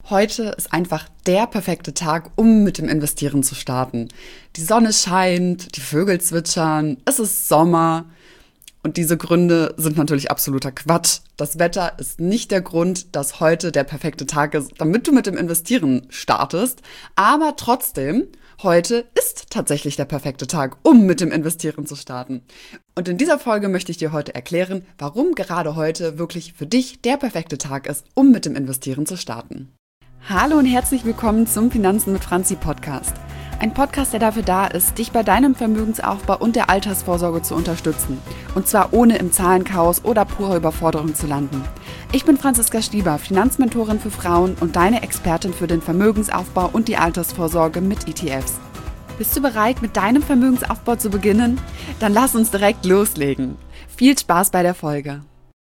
Heute ist einfach der perfekte Tag, um mit dem Investieren zu starten. Die Sonne scheint, die Vögel zwitschern, es ist Sommer. Und diese Gründe sind natürlich absoluter Quatsch. Das Wetter ist nicht der Grund, dass heute der perfekte Tag ist, damit du mit dem Investieren startest. Aber trotzdem, heute ist tatsächlich der perfekte Tag, um mit dem Investieren zu starten. Und in dieser Folge möchte ich dir heute erklären, warum gerade heute wirklich für dich der perfekte Tag ist, um mit dem Investieren zu starten. Hallo und herzlich willkommen zum Finanzen mit Franzi Podcast. Ein Podcast, der dafür da ist, dich bei deinem Vermögensaufbau und der Altersvorsorge zu unterstützen. Und zwar ohne im Zahlenchaos oder purer Überforderung zu landen. Ich bin Franziska Stieber, Finanzmentorin für Frauen und deine Expertin für den Vermögensaufbau und die Altersvorsorge mit ETFs. Bist du bereit, mit deinem Vermögensaufbau zu beginnen? Dann lass uns direkt loslegen. Viel Spaß bei der Folge.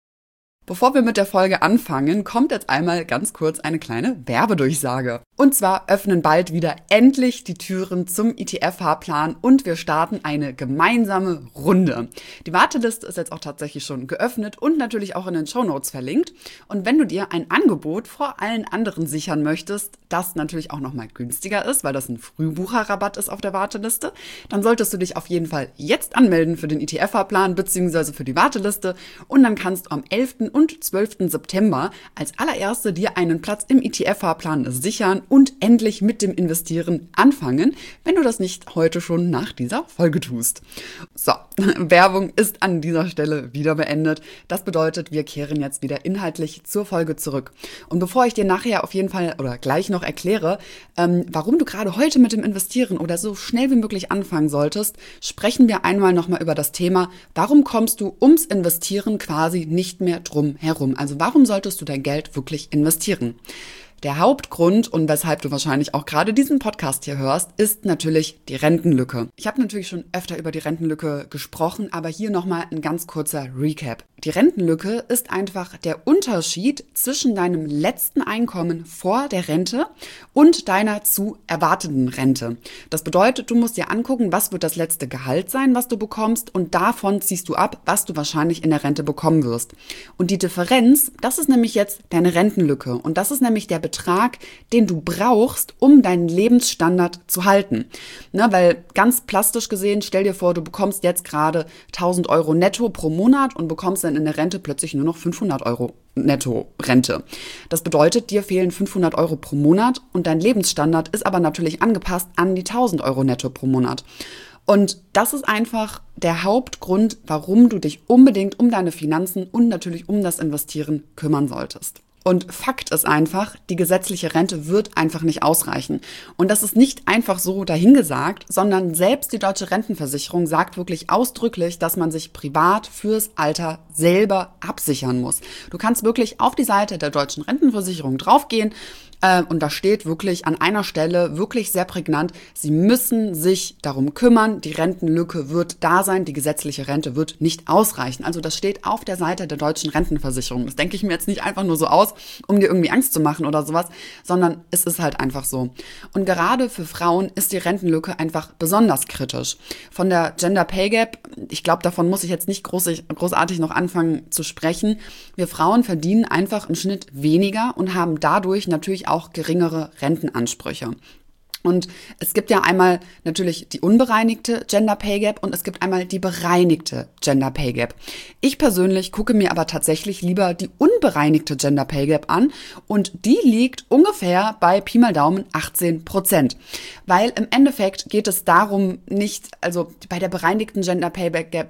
Bevor wir mit der Folge anfangen, kommt jetzt einmal ganz kurz eine kleine Werbedurchsage. Und zwar öffnen bald wieder endlich die Türen zum ETF-Fahrplan und wir starten eine gemeinsame Runde. Die Warteliste ist jetzt auch tatsächlich schon geöffnet und natürlich auch in den Shownotes verlinkt. Und wenn du dir ein Angebot vor allen anderen sichern möchtest, das natürlich auch nochmal günstiger ist, weil das ein Frühbucherrabatt ist auf der Warteliste, dann solltest du dich auf jeden Fall jetzt anmelden für den ETF-Fahrplan bzw. für die Warteliste und dann kannst du am 11. und 12. September als allererste dir einen Platz im ETF-Fahrplan sichern und endlich mit dem Investieren anfangen, wenn du das nicht heute schon nach dieser Folge tust. So, Werbung ist an dieser Stelle wieder beendet. Das bedeutet, wir kehren jetzt wieder inhaltlich zur Folge zurück. Und bevor ich dir nachher auf jeden Fall oder gleich noch erkläre, warum du gerade heute mit dem Investieren oder so schnell wie möglich anfangen solltest, sprechen wir einmal nochmal über das Thema, warum kommst du ums Investieren quasi nicht mehr drum herum? Also warum solltest du dein Geld wirklich investieren? Der Hauptgrund und weshalb du wahrscheinlich auch gerade diesen Podcast hier hörst, ist natürlich die Rentenlücke. Ich habe natürlich schon öfter über die Rentenlücke gesprochen, aber hier nochmal ein ganz kurzer Recap. Die Rentenlücke ist einfach der Unterschied zwischen deinem letzten Einkommen vor der Rente und deiner zu erwartenden Rente. Das bedeutet, du musst dir angucken, was wird das letzte Gehalt sein, was du bekommst und davon ziehst du ab, was du wahrscheinlich in der Rente bekommen wirst. Und die Differenz, das ist nämlich jetzt deine Rentenlücke und das ist nämlich der Betrag, den du brauchst, um deinen Lebensstandard zu halten. Ne, weil ganz plastisch gesehen, stell dir vor, du bekommst jetzt gerade 1.000 Euro netto pro Monat und bekommst dann in der Rente plötzlich nur noch 500 Euro Netto-Rente. Das bedeutet, dir fehlen 500 Euro pro Monat und dein Lebensstandard ist aber natürlich angepasst an die 1.000 Euro netto pro Monat. Und das ist einfach der Hauptgrund, warum du dich unbedingt um deine Finanzen und natürlich um das Investieren kümmern solltest. Und Fakt ist einfach, die gesetzliche Rente wird einfach nicht ausreichen. Und das ist nicht einfach so dahingesagt, sondern selbst die Deutsche Rentenversicherung sagt wirklich ausdrücklich, dass man sich privat fürs Alter selber absichern muss. Du kannst wirklich auf die Seite der Deutschen Rentenversicherung draufgehen und da steht wirklich an einer Stelle wirklich sehr prägnant, sie müssen sich darum kümmern, die Rentenlücke wird da sein, die gesetzliche Rente wird nicht ausreichen. Also das steht auf der Seite der Deutschen Rentenversicherung. Das denke ich mir jetzt nicht einfach nur so aus, um dir irgendwie Angst zu machen oder sowas, sondern es ist halt einfach so. Und gerade für Frauen ist die Rentenlücke einfach besonders kritisch. Von der Gender Pay Gap, ich glaube, davon muss ich jetzt nicht großartig noch anfangen zu sprechen. Wir Frauen verdienen einfach im Schnitt weniger und haben dadurch natürlich auch geringere Rentenansprüche. Und es gibt ja einmal natürlich die unbereinigte Gender Pay Gap und es gibt einmal die bereinigte Gender Pay Gap. Ich persönlich gucke mir aber tatsächlich lieber die unbereinigte Gender Pay Gap an und die liegt ungefähr bei Pi mal Daumen 18%. Weil im Endeffekt geht es darum nicht, also bei der bereinigten Gender Pay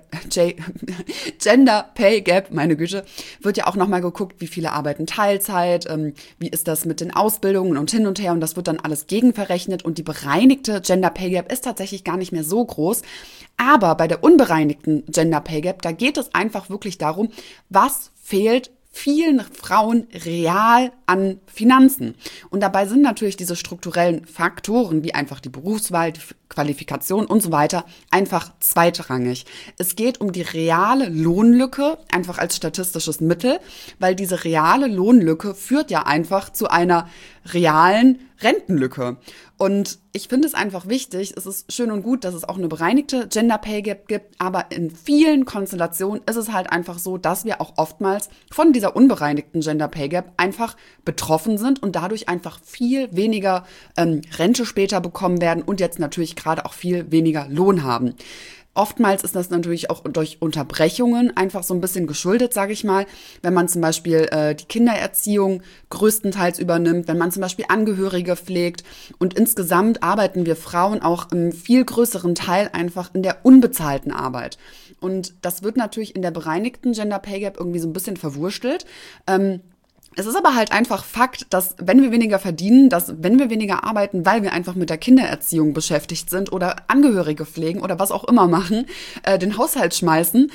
Gap, meine Güte, wird ja auch nochmal geguckt, wie viele arbeiten Teilzeit, wie ist das mit den Ausbildungen und hin und her und das wird dann alles gegenverrechnet. Und die bereinigte Gender Pay Gap ist tatsächlich gar nicht mehr so groß. Aber bei der unbereinigten Gender Pay Gap, da geht es einfach wirklich darum, was fehlt vielen Frauen real an Finanzen. Und dabei sind natürlich diese strukturellen Faktoren, wie einfach die Berufswahl, die Qualifikation und so weiter, einfach zweitrangig. Es geht um die reale Lohnlücke, einfach als statistisches Mittel, weil diese reale Lohnlücke führt ja einfach zu einer realen Rentenlücke. Und ich finde es einfach wichtig, es ist schön und gut, dass es auch eine bereinigte Gender Pay Gap gibt, aber in vielen Konstellationen ist es halt einfach so, dass wir auch oftmals von dieser unbereinigten Gender Pay Gap einfach betroffen sind und dadurch einfach viel weniger Rente später bekommen werden und jetzt natürlich gerade auch viel weniger Lohn haben. Oftmals ist das natürlich auch durch Unterbrechungen einfach so ein bisschen geschuldet, sage ich mal. Wenn man zum Beispiel die Kindererziehung größtenteils übernimmt, wenn man zum Beispiel Angehörige pflegt. Und insgesamt arbeiten wir Frauen auch im viel größeren Teil einfach in der unbezahlten Arbeit. Und das wird natürlich in der bereinigten Gender Pay Gap irgendwie so ein bisschen verwurstelt. Es ist aber halt einfach Fakt, dass wenn wir weniger verdienen, dass wenn wir weniger arbeiten, weil wir einfach mit der Kindererziehung beschäftigt sind oder Angehörige pflegen oder was auch immer machen, den Haushalt schmeißen,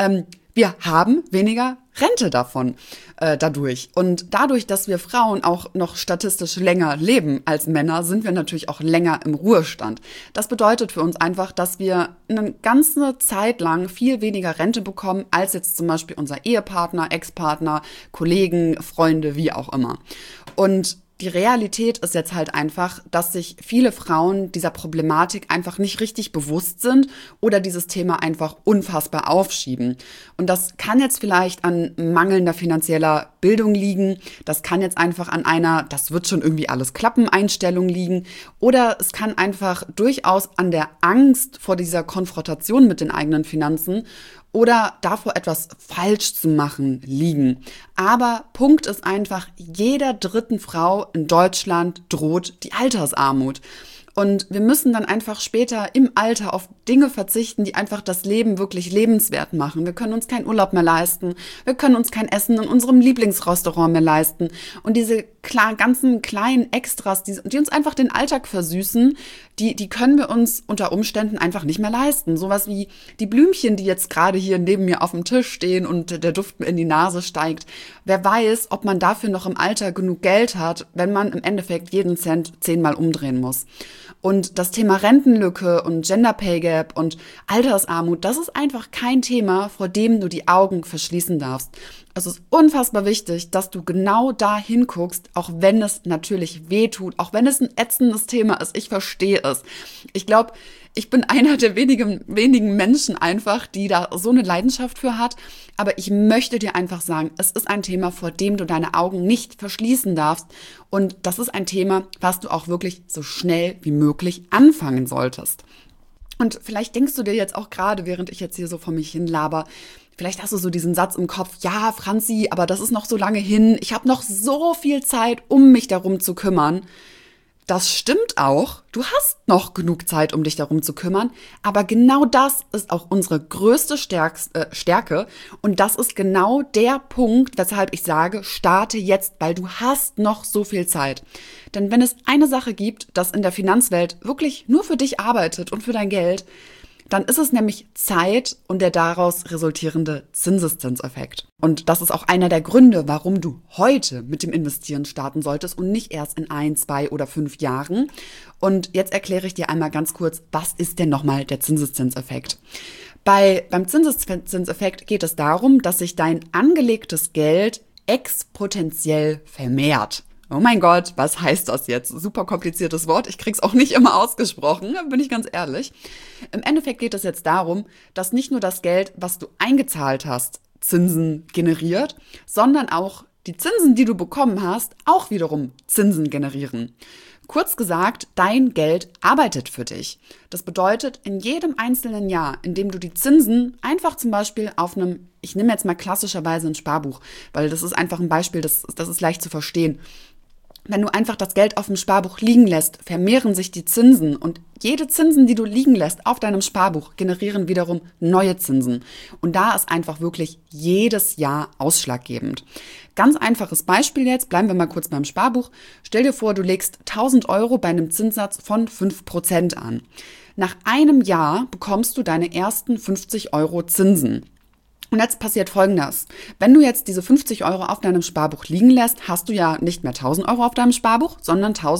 wir haben weniger Rente davon, dadurch. Und dadurch, dass wir Frauen auch noch statistisch länger leben als Männer, sind wir natürlich auch länger im Ruhestand. Das bedeutet für uns einfach, dass wir eine ganze Zeit lang viel weniger Rente bekommen, als jetzt zum Beispiel unser Ehepartner, Ex-Partner, Kollegen, Freunde, wie auch immer. Und die Realität ist jetzt halt einfach, dass sich viele Frauen dieser Problematik einfach nicht richtig bewusst sind oder dieses Thema einfach unfassbar aufschieben. Und das kann jetzt vielleicht an mangelnder finanzieller Bildung liegen, das kann jetzt einfach an einer, das wird schon irgendwie alles klappen, Einstellung liegen, oder es kann einfach durchaus an der Angst vor dieser Konfrontation mit den eigenen Finanzen oder davor etwas falsch zu machen liegen. Aber Punkt ist einfach, jeder dritten Frau in Deutschland droht die Altersarmut. Und wir müssen dann einfach später im Alter auf Dinge verzichten, die einfach das Leben wirklich lebenswert machen. Wir können uns keinen Urlaub mehr leisten. Wir können uns kein Essen in unserem Lieblingsrestaurant mehr leisten. Und diese ganzen kleinen Extras, die uns einfach den Alltag versüßen, die können wir uns unter Umständen einfach nicht mehr leisten. Sowas wie die Blümchen, die jetzt gerade hier neben mir auf dem Tisch stehen und der Duft mir in die Nase steigt. Wer weiß, ob man dafür noch im Alter genug Geld hat, wenn man im Endeffekt jeden Cent 10-mal umdrehen muss. Und das Thema Rentenlücke und Gender Pay Gap und Altersarmut, das ist einfach kein Thema, vor dem du die Augen verschließen darfst. Es ist unfassbar wichtig, dass du genau da hinguckst, auch wenn es natürlich weh tut, auch wenn es ein ätzendes Thema ist. Ich verstehe es. Ich glaube, ich bin einer der wenigen Menschen einfach, die da so eine Leidenschaft für hat. Aber ich möchte dir einfach sagen, es ist ein Thema, vor dem du deine Augen nicht verschließen darfst. Und das ist ein Thema, was du auch wirklich so schnell wie möglich anfangen solltest. Und vielleicht denkst du dir jetzt auch gerade, während ich jetzt hier so vor mich hin laber, vielleicht hast du so diesen Satz im Kopf, ja, Franzi, aber das ist noch so lange hin. Ich habe noch so viel Zeit, um mich darum zu kümmern. Das stimmt auch. Du hast noch genug Zeit, um dich darum zu kümmern. Aber genau das ist auch unsere größte Stärke. Und das ist genau der Punkt, weshalb ich sage, starte jetzt, weil du hast noch so viel Zeit. Denn wenn es eine Sache gibt, das in der Finanzwelt wirklich nur für dich arbeitet und für dein Geld, dann ist es nämlich Zeit und der daraus resultierende Zinseszinseffekt. Und das ist auch einer der Gründe, warum du heute mit dem Investieren starten solltest und nicht erst in 1, 2 oder 5 Jahren. Und jetzt erkläre ich dir einmal ganz kurz, was ist denn nochmal der Zinseszinseffekt? Beim Zinseszinseffekt geht es darum, dass sich dein angelegtes Geld exponentiell vermehrt. Oh mein Gott, was heißt das jetzt? Super kompliziertes Wort. Ich krieg's auch nicht immer ausgesprochen, bin ich ganz ehrlich. Im Endeffekt geht es jetzt darum, dass nicht nur das Geld, was du eingezahlt hast, Zinsen generiert, sondern auch die Zinsen, die du bekommen hast, auch wiederum Zinsen generieren. Kurz gesagt, dein Geld arbeitet für dich. Das bedeutet, in jedem einzelnen Jahr, in dem du die Zinsen einfach zum Beispiel auf einem, ich nehme jetzt mal klassischerweise ein Sparbuch, weil das ist einfach ein Beispiel, das ist leicht zu verstehen. Wenn du einfach das Geld auf dem Sparbuch liegen lässt, vermehren sich die Zinsen und jede Zinsen, die du liegen lässt auf deinem Sparbuch, generieren wiederum neue Zinsen. Und da ist einfach wirklich jedes Jahr ausschlaggebend. Ganz einfaches Beispiel jetzt, bleiben wir mal kurz beim Sparbuch. Stell dir vor, du legst 1.000 Euro bei einem Zinssatz von 5% an. Nach einem Jahr bekommst du deine ersten 50 Euro Zinsen. Und jetzt passiert Folgendes. Wenn du jetzt diese 50 Euro auf deinem Sparbuch liegen lässt, hast du ja nicht mehr 1.000 Euro auf deinem Sparbuch, sondern 1.000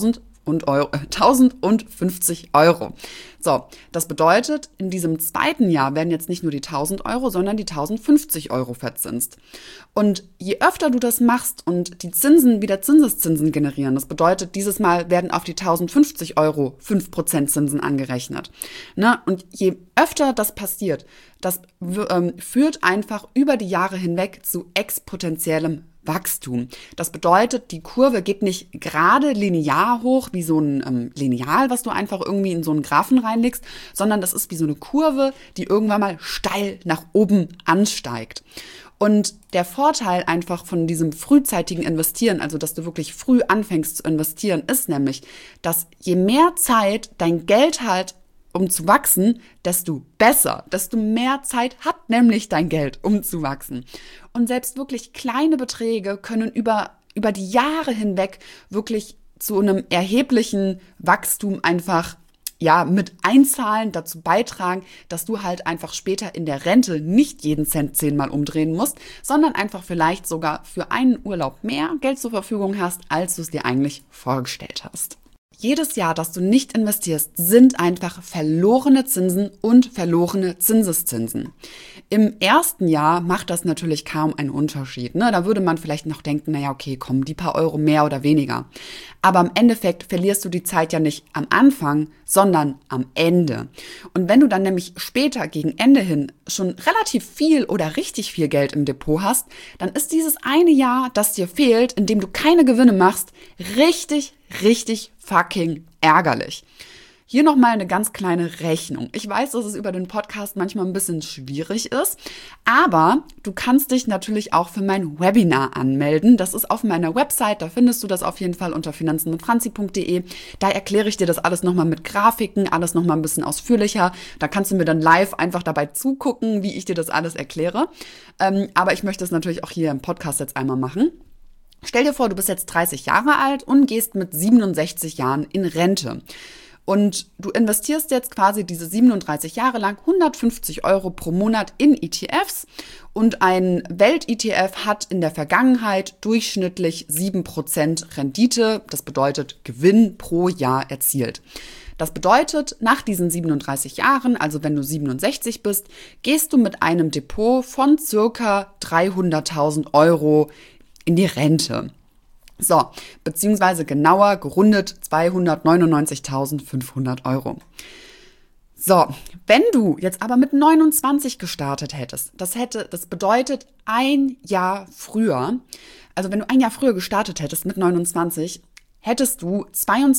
1050 Euro. So, das bedeutet, in diesem zweiten Jahr werden jetzt nicht nur die 1000 Euro, sondern die 1050 Euro verzinst. Und je öfter du das machst und die Zinsen wieder Zinseszinsen generieren, das bedeutet, dieses Mal werden auf die 1050 Euro 5% Zinsen angerechnet. Ne? Und je öfter das passiert, das führt einfach über die Jahre hinweg zu exponentiellem Wachstum. Das bedeutet, die Kurve geht nicht gerade linear hoch, wie so ein Lineal, was du einfach irgendwie in so einen Graphen reinlegst, sondern das ist wie so eine Kurve, die irgendwann mal steil nach oben ansteigt. Und der Vorteil einfach von diesem frühzeitigen Investieren, also dass du wirklich früh anfängst zu investieren, ist nämlich, dass je mehr Zeit dein Geld hat, um zu wachsen, desto besser, desto mehr Zeit hat nämlich dein Geld, um zu wachsen. Und selbst wirklich kleine Beträge können über die Jahre hinweg wirklich zu einem erheblichen Wachstum einfach mit einzahlen, dazu beitragen, dass du halt einfach später in der Rente nicht jeden Cent 10-mal umdrehen musst, sondern einfach vielleicht sogar für einen Urlaub mehr Geld zur Verfügung hast, als du es dir eigentlich vorgestellt hast. Jedes Jahr, das du nicht investierst, sind einfach verlorene Zinsen und verlorene Zinseszinsen. Im ersten Jahr macht das natürlich kaum einen Unterschied. Ne? Da würde man vielleicht noch denken, naja, okay, komm, die paar Euro mehr oder weniger. Aber im Endeffekt verlierst du die Zeit ja nicht am Anfang, sondern am Ende. Und wenn du dann nämlich später gegen Ende hin schon relativ viel oder richtig viel Geld im Depot hast, dann ist dieses eine Jahr, das dir fehlt, in dem du keine Gewinne machst, richtig fucking ärgerlich. Hier nochmal eine ganz kleine Rechnung. Ich weiß, dass es über den Podcast manchmal ein bisschen schwierig ist, aber du kannst dich natürlich auch für mein Webinar anmelden. Das ist auf meiner Website, da findest du das auf jeden Fall unter finanzenmitfranzi.de. Da erkläre ich dir das alles nochmal mit Grafiken, alles nochmal ein bisschen ausführlicher. Da kannst du mir dann live einfach dabei zugucken, wie ich dir das alles erkläre. Aber ich möchte es natürlich auch hier im Podcast jetzt einmal machen. Stell dir vor, du bist jetzt 30 Jahre alt und gehst mit 67 Jahren in Rente. Und du investierst jetzt quasi diese 37 Jahre lang 150 Euro pro Monat in ETFs. Und ein Welt-ETF hat in der Vergangenheit durchschnittlich 7% Rendite, das bedeutet Gewinn pro Jahr erzielt. Das bedeutet, nach diesen 37 Jahren, also wenn du 67 bist, gehst du mit einem Depot von circa 300.000 Euro in die Rente. So, beziehungsweise genauer gerundet 299.500 Euro. So, wenn du jetzt aber mit 29 gestartet hättest, das bedeutet ein Jahr früher, also wenn du ein Jahr früher gestartet hättest mit 29, hättest du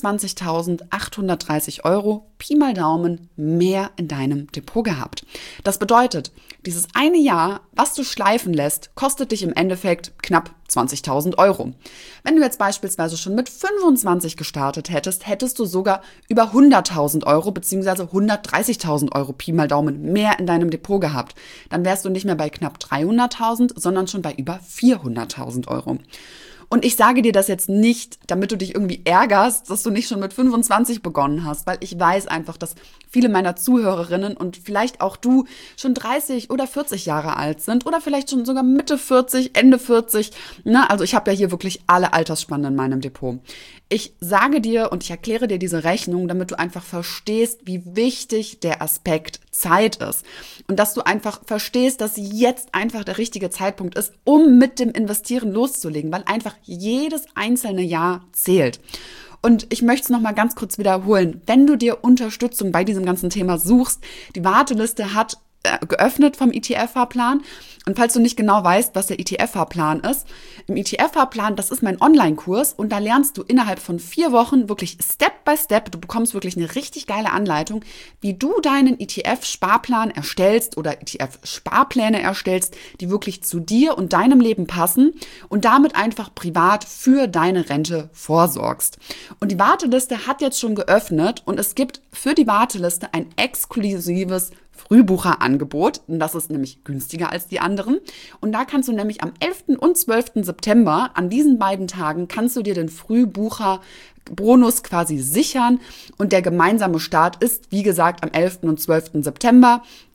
22.830 Euro, Pi mal Daumen, mehr in deinem Depot gehabt. Das bedeutet, dieses eine Jahr, was du schleifen lässt, kostet dich im Endeffekt knapp 20.000 Euro. Wenn du jetzt beispielsweise schon mit 25 gestartet hättest, hättest du sogar über 100.000 Euro bzw. 130.000 Euro Pi mal Daumen mehr in deinem Depot gehabt. Dann wärst du nicht mehr bei knapp 300.000, sondern schon bei über 400.000 Euro. Und ich sage dir das jetzt nicht, damit du dich irgendwie ärgerst, dass du nicht schon mit 25 begonnen hast, weil ich weiß einfach, dass viele meiner Zuhörerinnen und vielleicht auch du schon 30 oder 40 Jahre alt sind oder vielleicht schon sogar Mitte 40, Ende 40. Ne? Also ich habe ja hier wirklich alle Altersspannen in meinem Depot. Ich sage dir und ich erkläre dir diese Rechnung, damit du einfach verstehst, wie wichtig der Aspekt Zeit ist. Und dass du einfach verstehst, dass jetzt einfach der richtige Zeitpunkt ist, um mit dem Investieren loszulegen, weil einfach jedes einzelne Jahr zählt. Und ich möchte es nochmal ganz kurz wiederholen. Wenn du dir Unterstützung bei diesem ganzen Thema suchst, die Warteliste hat geöffnet vom ETF-Fahrplan. Und falls du nicht genau weißt, was der ETF-Fahrplan ist, im ETF-Fahrplan, das ist mein Online-Kurs und da lernst du innerhalb von 4 Wochen wirklich Step by Step, du bekommst wirklich eine richtig geile Anleitung, wie du deinen ETF-Sparplan erstellst oder ETF-Sparpläne erstellst, die wirklich zu dir und deinem Leben passen und damit einfach privat für deine Rente vorsorgst. Und die Warteliste hat jetzt schon geöffnet und es gibt für die Warteliste ein exklusives Frühbucherangebot, und das ist nämlich günstiger als die anderen. Und da kannst du nämlich am 11. und 12. September, an diesen beiden Tagen, kannst du dir den Frühbucher-Bonus quasi sichern. Und der gemeinsame Start ist, wie gesagt, am 11. und 12. September.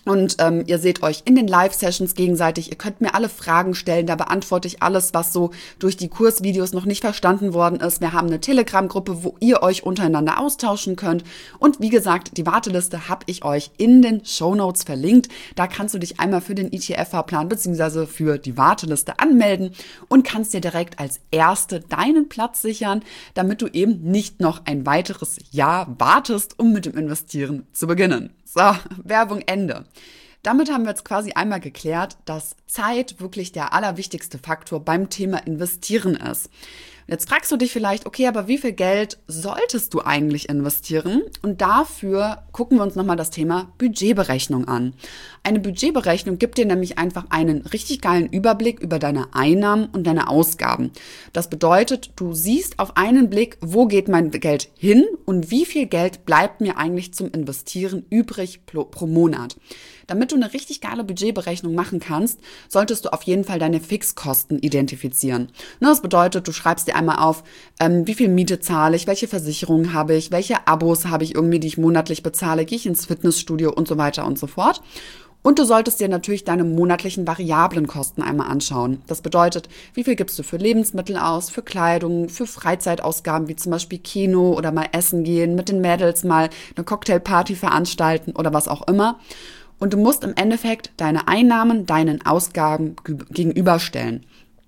Und ihr seht euch in den Live-Sessions gegenseitig. Ihr könnt mir alle Fragen stellen. Da beantworte ich alles, was so durch die Kursvideos noch nicht verstanden worden ist. Wir haben eine Telegram-Gruppe, wo ihr euch untereinander austauschen könnt. Und wie gesagt, die Warteliste habe ich euch in den Shownotes verlinkt. Da kannst du dich einmal für den ETF-Fahrplan bzw. für die Warteliste anmelden und kannst dir direkt als Erste deinen Platz sichern, damit du eben nicht noch ein weiteres Jahr wartest, um mit dem Investieren zu beginnen. So, Werbung Ende. Damit haben wir jetzt quasi einmal geklärt, dass Zeit wirklich der allerwichtigste Faktor beim Thema Investieren ist. Jetzt fragst du dich vielleicht, okay, aber wie viel Geld solltest du eigentlich investieren? Und dafür gucken wir uns nochmal das Thema Budgetberechnung an. Eine Budgetberechnung gibt dir nämlich einfach einen richtig geilen Überblick über deine Einnahmen und deine Ausgaben. Das bedeutet, du siehst auf einen Blick, wo geht mein Geld hin und wie viel Geld bleibt mir eigentlich zum Investieren übrig pro Monat. Damit du eine richtig geile Budgetberechnung machen kannst, solltest du auf jeden Fall deine Fixkosten identifizieren. Das bedeutet, du schreibst dir einmal auf, wie viel Miete zahle ich, welche Versicherungen habe ich, welche Abos habe ich irgendwie, die ich monatlich bezahle, gehe ich ins Fitnessstudio und so weiter und so fort. Und du solltest dir natürlich deine monatlichen variablen Kosten einmal anschauen. Das bedeutet, wie viel gibst du für Lebensmittel aus, für Kleidung, für Freizeitausgaben wie zum Beispiel Kino oder mal essen gehen, mit den Mädels mal eine Cocktailparty veranstalten oder was auch immer. Und du musst im Endeffekt deine Einnahmen deinen Ausgaben gegenüberstellen.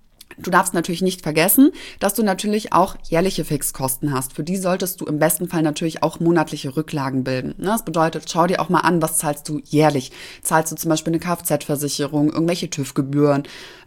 Du darfst natürlich nicht vergessen, dass du natürlich auch jährliche Fixkosten hast. Für die solltest du im besten Fall natürlich auch monatliche Rücklagen bilden. Das bedeutet, schau dir auch mal an, was zahlst du jährlich. Zahlst du zum Beispiel eine Kfz-Versicherung, irgendwelche TÜV-Gebühren,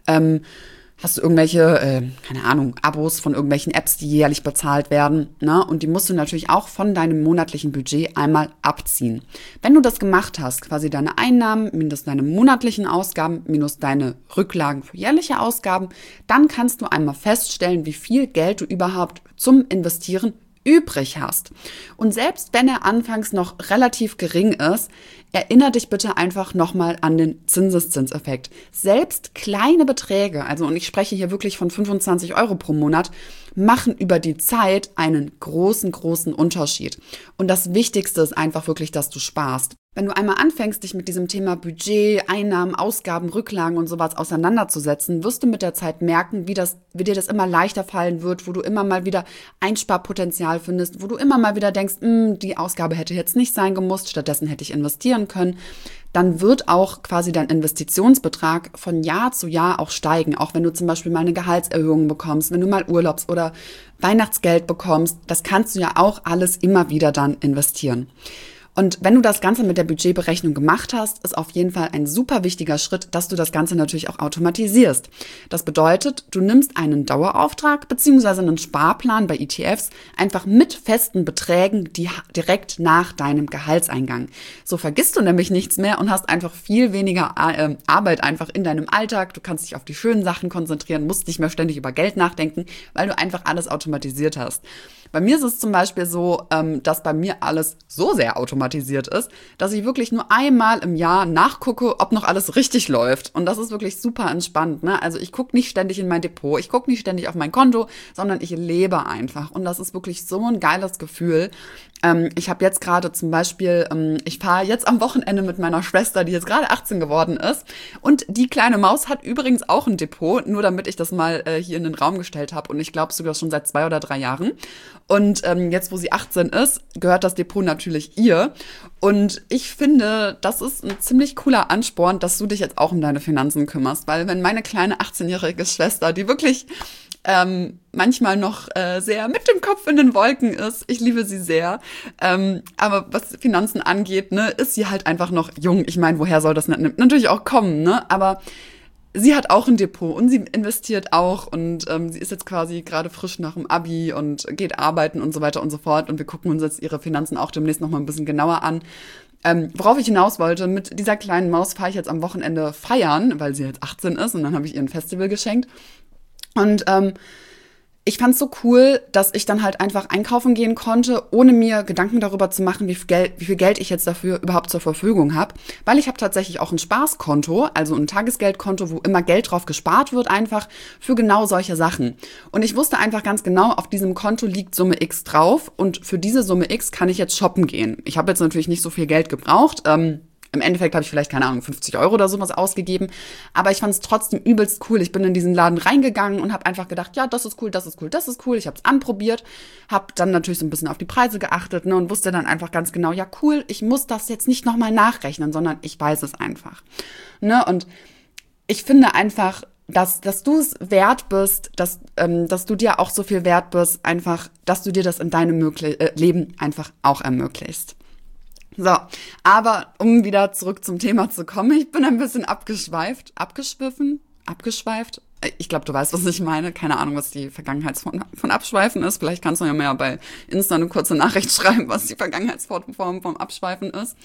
hast du irgendwelche, keine Ahnung, Abos von irgendwelchen Apps, die jährlich bezahlt werden, ne? Und die musst du natürlich auch von deinem monatlichen Budget einmal abziehen. Wenn du das gemacht hast, quasi deine Einnahmen minus deine monatlichen Ausgaben minus deine Rücklagen für jährliche Ausgaben, dann kannst du einmal feststellen, wie viel Geld du überhaupt zum Investieren übrig hast. Und selbst wenn er anfangs noch relativ gering ist, erinnere dich bitte einfach nochmal an den Zinseszinseffekt. Selbst kleine Beträge, also und ich spreche hier wirklich von 25 Euro pro Monat, machen über die Zeit einen großen, großen Unterschied. Und das Wichtigste ist einfach wirklich, dass du sparst. Wenn du einmal anfängst, dich mit diesem Thema Budget, Einnahmen, Ausgaben, Rücklagen und sowas auseinanderzusetzen, wirst du mit der Zeit merken, wie dir das immer leichter fallen wird, wo du immer mal wieder Einsparpotenzial findest, wo du immer mal wieder denkst, die Ausgabe hätte jetzt nicht sein gemusst, stattdessen hätte ich investieren können. Dann wird auch quasi dein Investitionsbetrag von Jahr zu Jahr auch steigen. Auch wenn du zum Beispiel mal eine Gehaltserhöhung bekommst, wenn du mal Urlaubs- oder Weihnachtsgeld bekommst, das kannst du ja auch alles immer wieder dann investieren. Und wenn du das Ganze mit der Budgetberechnung gemacht hast, ist auf jeden Fall ein super wichtiger Schritt, dass du das Ganze natürlich auch automatisierst. Das bedeutet, du nimmst einen Dauerauftrag bzw. einen Sparplan bei ETFs einfach mit festen Beträgen, die direkt nach deinem Gehaltseingang. So vergisst du nämlich nichts mehr und hast einfach viel weniger Arbeit einfach in deinem Alltag. Du kannst dich auf die schönen Sachen konzentrieren, musst nicht mehr ständig über Geld nachdenken, weil du einfach alles automatisiert hast. Bei mir ist es zum Beispiel so, dass bei mir alles so sehr automatisiert ist, dass ich wirklich nur einmal im Jahr nachgucke, ob noch alles richtig läuft. Und das ist wirklich super entspannt, ne? Also ich gucke nicht ständig in mein Depot, ich gucke nicht ständig auf mein Konto, sondern ich lebe einfach. Und das ist wirklich so ein geiles Gefühl. Ich habe jetzt gerade zum Beispiel, ich fahre jetzt am Wochenende mit meiner Schwester, die jetzt gerade 18 geworden ist. Und die kleine Maus hat übrigens auch ein Depot, nur damit ich das mal hier in den Raum gestellt habe. Und ich glaube sogar schon seit 2 oder 3 Jahren. Und jetzt, wo sie 18 ist, gehört das Depot natürlich ihr. Und ich finde, das ist ein ziemlich cooler Ansporn, dass du dich jetzt auch um deine Finanzen kümmerst. Weil wenn meine kleine 18-jährige Schwester, die wirklich manchmal noch sehr mit dem Kopf in den Wolken ist. Ich liebe sie sehr. Aber was Finanzen angeht, ne, ist sie halt einfach noch jung. Ich meine, woher soll das natürlich auch kommen, ne? Aber sie hat auch ein Depot und sie investiert auch und sie ist jetzt quasi gerade frisch nach dem Abi und geht arbeiten und so weiter und so fort. Und wir gucken uns jetzt ihre Finanzen auch demnächst noch mal ein bisschen genauer an. Worauf ich hinaus wollte, mit dieser kleinen Maus fahre ich jetzt am Wochenende feiern, weil sie jetzt 18 ist und dann habe ich ihr ein Festival geschenkt. Und ich fand's so cool, dass ich dann halt einfach einkaufen gehen konnte, ohne mir Gedanken darüber zu machen, wie viel Geld ich jetzt dafür überhaupt zur Verfügung habe. Weil ich habe tatsächlich auch ein Spaßkonto, also ein Tagesgeldkonto, wo immer Geld drauf gespart wird, einfach für genau solche Sachen. Und ich wusste einfach ganz genau, auf diesem Konto liegt Summe X drauf und für diese Summe X kann ich jetzt shoppen gehen. Ich habe jetzt natürlich nicht so viel Geld gebraucht, Im Endeffekt habe ich vielleicht, keine Ahnung, 50 Euro oder sowas ausgegeben. Aber ich fand es trotzdem übelst cool. Ich bin in diesen Laden reingegangen und habe einfach gedacht, ja, das ist cool, das ist cool, das ist cool. Ich habe es anprobiert, habe dann natürlich so ein bisschen auf die Preise geachtet, ne, und wusste dann einfach ganz genau, ja, cool, ich muss das jetzt nicht nochmal nachrechnen, sondern ich weiß es einfach. Ne? Und ich finde einfach, dass du es wert bist, dass du dir auch so viel wert bist, einfach, dass du dir das in deinem Leben einfach auch ermöglicht. So, aber um wieder zurück zum Thema zu kommen, ich bin ein bisschen abgeschweift. Ich glaube, du weißt, was ich meine. Keine Ahnung, was die Vergangenheitsform von Abschweifen ist. Vielleicht kannst du ja mal bei Insta eine kurze Nachricht schreiben, was die Vergangenheitsform vom Abschweifen ist.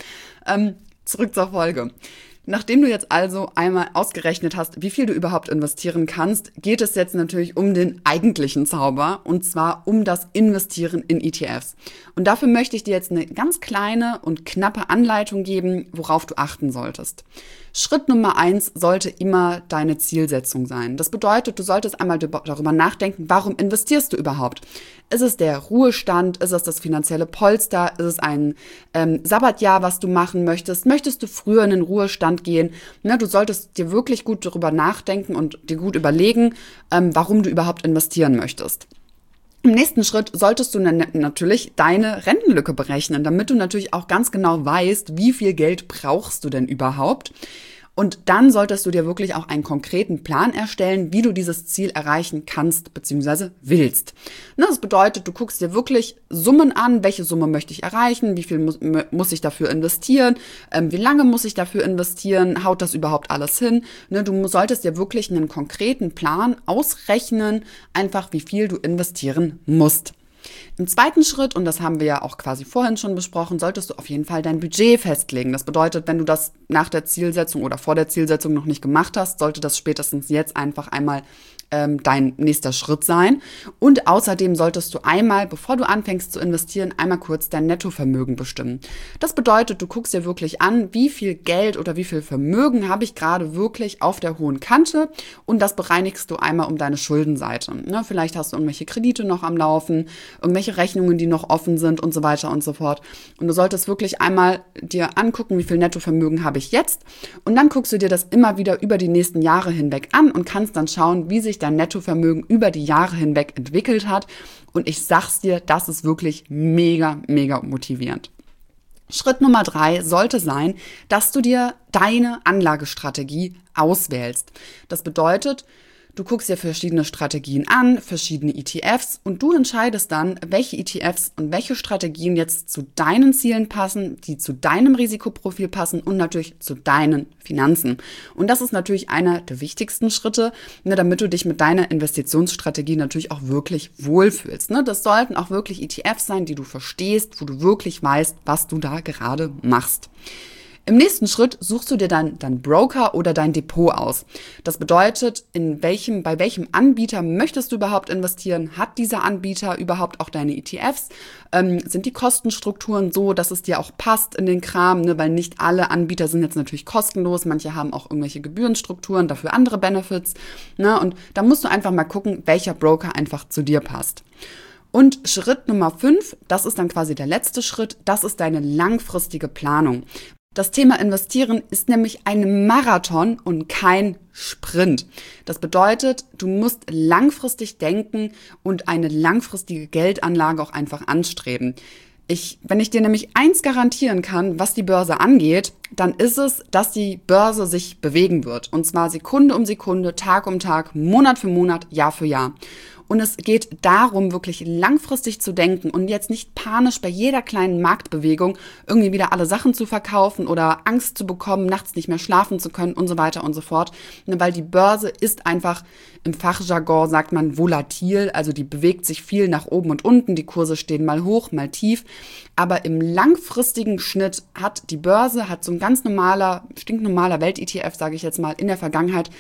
Zurück zur Folge. Nachdem du jetzt also einmal ausgerechnet hast, wie viel du überhaupt investieren kannst, geht es jetzt natürlich um den eigentlichen Zauber, und zwar um das Investieren in ETFs. Und dafür möchte ich dir jetzt eine ganz kleine und knappe Anleitung geben, worauf du achten solltest. Schritt Nummer 1 sollte immer deine Zielsetzung sein. Das bedeutet, du solltest einmal darüber nachdenken, warum investierst du überhaupt? Ist es der Ruhestand? Ist es das finanzielle Polster? Ist es ein Sabbatjahr, was du machen möchtest? Möchtest du früher in den Ruhestand gehen? Ne, du solltest dir wirklich gut darüber nachdenken und dir gut überlegen, warum du überhaupt investieren möchtest. Im nächsten Schritt solltest du natürlich deine Rentenlücke berechnen, damit du natürlich auch ganz genau weißt, wie viel Geld brauchst du denn überhaupt. Und dann solltest du dir wirklich auch einen konkreten Plan erstellen, wie du dieses Ziel erreichen kannst bzw. willst. Das bedeutet, du guckst dir wirklich Summen an, welche Summe möchte ich erreichen, wie viel muss ich dafür investieren, wie lange muss ich dafür investieren, haut das überhaupt alles hin. Du solltest dir wirklich einen konkreten Plan ausrechnen, einfach wie viel du investieren musst. Im zweiten Schritt, und das haben wir ja auch quasi vorhin schon besprochen, solltest du auf jeden Fall dein Budget festlegen. Das bedeutet, wenn du das nach der Zielsetzung oder vor der Zielsetzung noch nicht gemacht hast, sollte das spätestens jetzt einfach einmal dein nächster Schritt sein. Und außerdem solltest du einmal, bevor du anfängst zu investieren, einmal kurz dein Nettovermögen bestimmen. Das bedeutet, du guckst dir wirklich an, wie viel Geld oder wie viel Vermögen habe ich gerade wirklich auf der hohen Kante, und das bereinigst du einmal um deine Schuldenseite. Ne? Vielleicht hast du irgendwelche Kredite noch am Laufen, irgendwelche Rechnungen, die noch offen sind und so weiter und so fort. Und du solltest wirklich einmal dir angucken, wie viel Nettovermögen habe ich jetzt, und dann guckst du dir das immer wieder über die nächsten Jahre hinweg an und kannst dann schauen, wie sich dein Nettovermögen über die Jahre hinweg entwickelt hat. Und ich sag's dir, das ist wirklich mega, mega motivierend. Schritt Nummer 3 sollte sein, dass du dir deine Anlagestrategie auswählst. Das bedeutet, du guckst dir verschiedene Strategien an, verschiedene ETFs, und du entscheidest dann, welche ETFs und welche Strategien jetzt zu deinen Zielen passen, die zu deinem Risikoprofil passen und natürlich zu deinen Finanzen. Und das ist natürlich einer der wichtigsten Schritte, damit du dich mit deiner Investitionsstrategie natürlich auch wirklich wohlfühlst. Das sollten auch wirklich ETFs sein, die du verstehst, wo du wirklich weißt, was du da gerade machst. Im nächsten Schritt suchst du dir dann deinen Broker oder dein Depot aus. Das bedeutet, bei welchem Anbieter möchtest du überhaupt investieren? Hat dieser Anbieter überhaupt auch deine ETFs? Sind die Kostenstrukturen so, dass es dir auch passt in den Kram? Weil nicht alle Anbieter sind jetzt natürlich kostenlos. Manche haben auch irgendwelche Gebührenstrukturen, dafür andere Benefits. Und da musst du einfach mal gucken, welcher Broker einfach zu dir passt. Und Schritt Nummer 5, das ist dann quasi der letzte Schritt, das ist deine langfristige Planung. Das Thema Investieren ist nämlich ein Marathon und kein Sprint. Das bedeutet, du musst langfristig denken und eine langfristige Geldanlage auch einfach anstreben. Wenn ich dir nämlich eins garantieren kann, was die Börse angeht, dann ist es, dass die Börse sich bewegen wird. Und zwar Sekunde um Sekunde, Tag um Tag, Monat für Monat, Jahr für Jahr. Und es geht darum, wirklich langfristig zu denken und jetzt nicht panisch bei jeder kleinen Marktbewegung irgendwie wieder alle Sachen zu verkaufen oder Angst zu bekommen, nachts nicht mehr schlafen zu können und so weiter und so fort. Weil die Börse ist einfach, im Fachjargon sagt man volatil, also die bewegt sich viel nach oben und unten, die Kurse stehen mal hoch, mal tief. Aber im langfristigen Schnitt hat die Börse, so ein ganz stinknormaler Welt-ETF, sage ich jetzt mal, in der Vergangenheit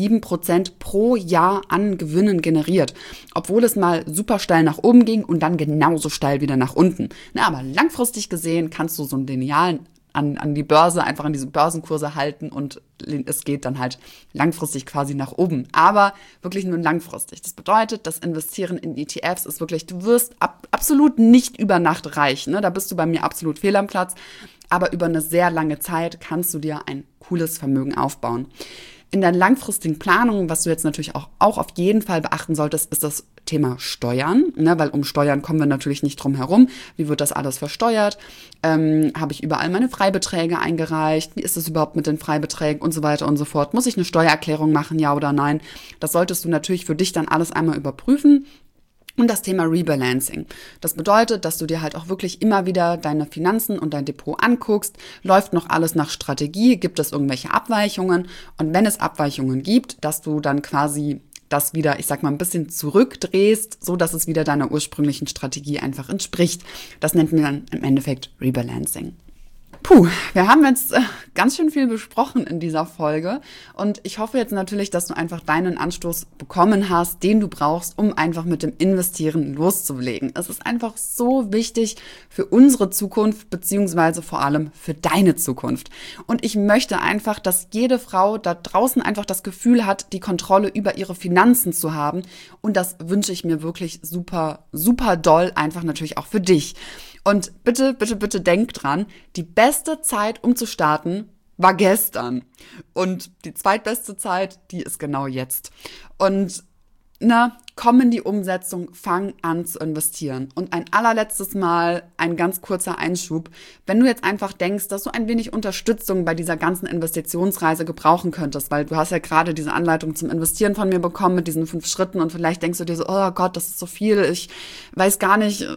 7% pro Jahr an Gewinnen generiert. Obwohl es mal super steil nach oben ging und dann genauso steil wieder nach unten. Aber langfristig gesehen kannst du so einen linearen an die Börse, einfach an diese Börsenkurse halten und es geht dann halt langfristig quasi nach oben. Aber wirklich nur langfristig. Das bedeutet, das Investieren in ETFs ist wirklich, du wirst absolut nicht über Nacht reich. Ne? Da bist du bei mir absolut fehl am Platz. Aber über eine sehr lange Zeit kannst du dir ein cooles Vermögen aufbauen. In der langfristigen Planung, was du jetzt natürlich auch auf jeden Fall beachten solltest, ist das Thema Steuern, ne? Weil um Steuern kommen wir natürlich nicht drum herum. Wie wird das alles versteuert? Habe ich überall meine Freibeträge eingereicht? Wie ist es überhaupt mit den Freibeträgen und so weiter und so fort? Muss ich eine Steuererklärung machen, ja oder nein? Das solltest du natürlich für dich dann alles einmal überprüfen. Und das Thema Rebalancing. Das bedeutet, dass du dir halt auch wirklich immer wieder deine Finanzen und dein Depot anguckst. Läuft noch alles nach Strategie? Gibt es irgendwelche Abweichungen? Und wenn es Abweichungen gibt, dass du dann quasi das wieder, ich sag mal, ein bisschen zurückdrehst, so dass es wieder deiner ursprünglichen Strategie einfach entspricht. Das nennt man dann im Endeffekt Rebalancing. Puh, wir haben jetzt ganz schön viel besprochen in dieser Folge und ich hoffe jetzt natürlich, dass du einfach deinen Anstoß bekommen hast, den du brauchst, um einfach mit dem Investieren loszulegen. Es ist einfach so wichtig für unsere Zukunft, beziehungsweise vor allem für deine Zukunft. Und ich möchte einfach, dass jede Frau da draußen einfach das Gefühl hat, die Kontrolle über ihre Finanzen zu haben und das wünsche ich mir wirklich super, super doll, einfach natürlich auch für dich. Und bitte, bitte, bitte denk dran, die beste Zeit, um zu starten, war gestern. Und die zweitbeste Zeit, die ist genau jetzt. Und komm in die Umsetzung, fang an zu investieren. Und ein allerletztes Mal ein ganz kurzer Einschub. Wenn du jetzt einfach denkst, dass du ein wenig Unterstützung bei dieser ganzen Investitionsreise gebrauchen könntest, weil du hast ja gerade diese Anleitung zum Investieren von mir bekommen mit diesen 5 Schritten und vielleicht denkst du dir so, oh Gott, das ist so viel, ich weiß gar nicht,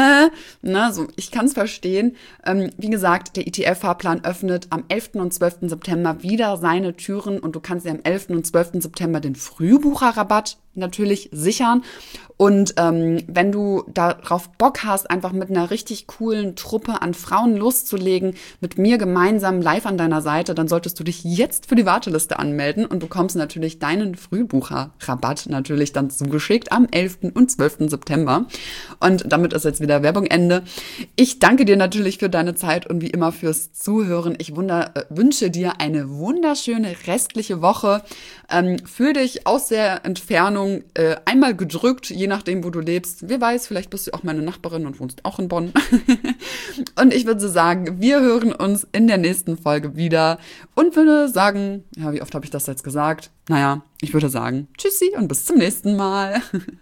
so, ich kann es verstehen. Wie gesagt, der ETF-Fahrplan öffnet am 11. und 12. September wieder seine Türen und du kannst dir am 11. und 12. September den Frühbucherrabatt natürlich sichern. Und wenn du darauf Bock hast, einfach mit einer richtig coolen Truppe an Frauen loszulegen, mit mir gemeinsam live an deiner Seite, dann solltest du dich jetzt für die Warteliste anmelden und bekommst natürlich deinen Frühbucherrabatt natürlich dann zugeschickt am 11. und 12. September. Und damit ist jetzt wieder Werbung Ende. Ich danke dir natürlich für deine Zeit und wie immer fürs Zuhören. Ich wünsche dir eine wunderschöne restliche Woche. Fühl dich aus der Entfernung einmal gedrückt, je nachdem, wo du lebst. Wer weiß, vielleicht bist du auch meine Nachbarin und wohnst auch in Bonn. Und ich würde sagen, wir hören uns in der nächsten Folge wieder und würde sagen, ja, wie oft habe ich das jetzt gesagt? Naja, ich würde sagen, tschüssi und bis zum nächsten Mal.